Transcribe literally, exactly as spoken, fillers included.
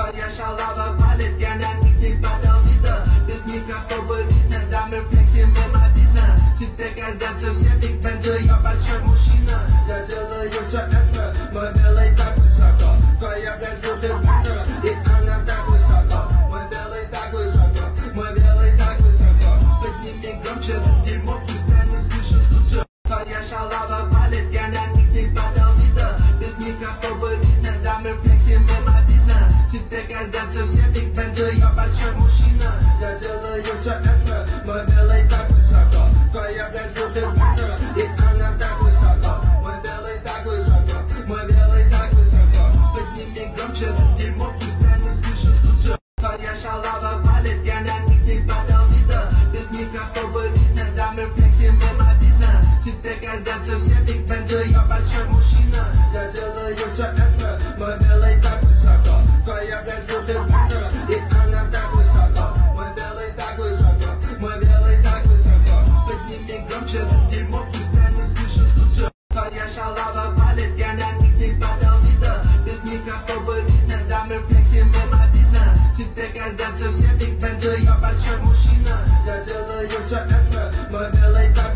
Твоя шалава палит, я на них не подал вида. Без микроскопа видно, да мы флексим, им обидно. Тебе гордятся все Биг Бензы, я большой мужчина. Я делаю все экстра, мой белый так высоко. Твоя блядь любит быстро, и она так высоко. Мой белый так высоко, мой белый так высоко. Подними громче, это дерьмо, пусть они слышат тут все. Твоя шалава палит, я на них не подал вида. Без микроскопа видно, да мы флексим, им обидно. Тебе гордятся все Биг Бензы, я большой мужчина. Я делаю все экстра, мой белый так высоко. Твоя блядь любит быстро, и она так высоко. Мой белый так высоко, мой белый так высоко. Подними громче, это дерьмо, пусть они слышат тут все. Твоя шалава палит, я на них не подал вида. Без микроскопа видно, да мы флексим, им обидно. Тебе гордятся все Биг Бензы, я большой мужчина. Я делаю все экстра, мой белый так высоко. Твоя блядь любит быстро, и она так высоко. Мой белый так высоко, мой белый так высоко. Подними громче, это дерьмо, пусть они слышат тут все. Твоя шалава палит, я на них не подал вида. Без микроскопа видно, да мы флексим, им обидно. Тебе гордятся все Биг Бензы, я большой мужчина. Я делаю все экстра, мой белый так